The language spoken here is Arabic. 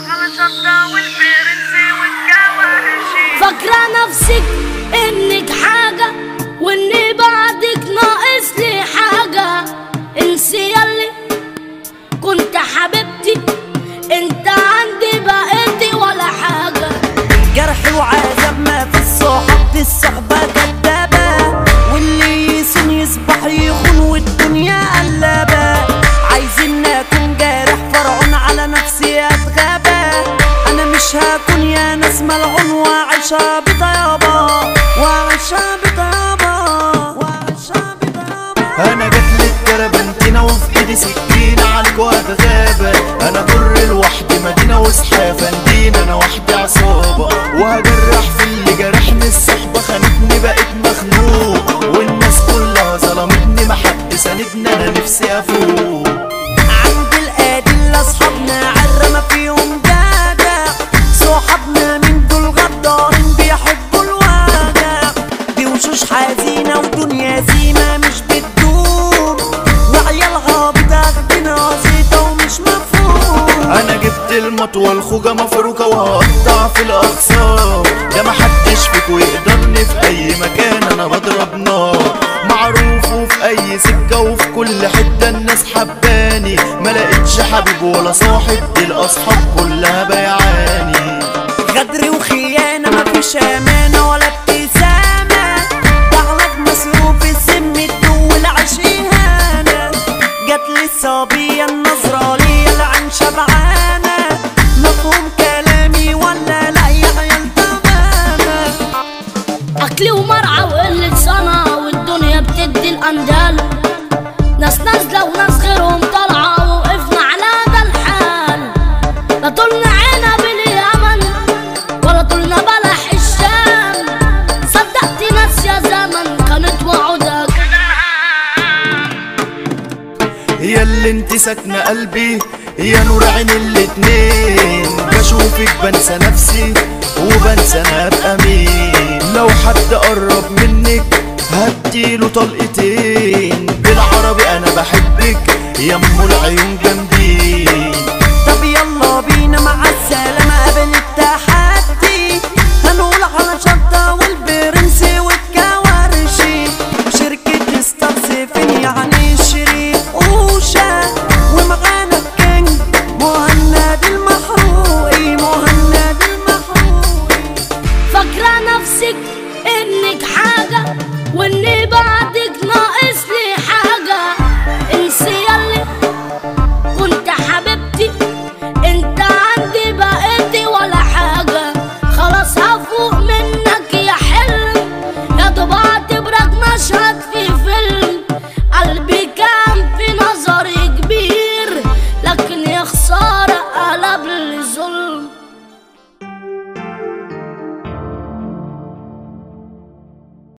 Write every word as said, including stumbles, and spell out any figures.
فاكرة نفسك انك حاجة واني بعدك ناقص لي حاجة. انسي ياللي كنت حبيبتي، انت عندي بقيتي ولا حاجة. جرح وعذاب ما في الصحاب، دي الصحبة كدابة، واللي يسن يصبح يخون والدنيا قلابة. عايزين اكون جارح فرعون على نفسي اتغابى. انا مش هكون يا ناس ملعون واعيشها بطيابة، واعيشها بطيابة، واعيشها بطيابة. انا جاتلك كربنتينة وفي ايدي سكينة عليك وهتغابة. انا جر لوحدي مدينة وسحافة ندينا، انا وحدي عصابة وهجرح في اللي جرحني. الصحبة خانتني بقيت مخنوق، والناس كلها ظلمتني محد ساندني، انا نفسي افوق. عند القادلة اصحابنا عرة ما فيهم جدع، صحابنا من دول غدارين بيحبوا الوجع. دي وشوش حزينة ودنيا زينة مش بتدوم، وعيالها بتاخدنا زيطة ومش مفهوم. انا جبت المطوة الخوجة مفروكة وهقطع في الاقصار. ده محدش فيكو يقدرني في اي مكان، انا بضرب نار معروف وفي اي سكة وفي كل حتة الناس حباني. ملقتش حبيب ولا صاحب، دي الاصحاب كلها بيعاني. غدر وخيانة مفيش امانة ولا ابتسامة، دعلك مصروف السم الدول عيش اهانة. جاتلي الصبية النظرة ليا العين شبعانة، مفهوم كلامي ولا لا يا عيال تمامة. اكلي ومرعى وقلة صنعة والدنيا بتدي الاندال. ناس نازلة وناس غيرهم طالعة وقفنا على ده الحال. لا طولنا عنب اليمن ولا طولنا بلح الشام، صدقت ناس يا زمن كانت وعودك. يا اللي انت ساكنة قلبي يا نور عين الاتنين، بشوفك بنسى نفسي وبنسى انا ابقى مين. لو حد قرب منك هديله طلقتين بالعربي، انا بحبك يا ام العيون جنبي.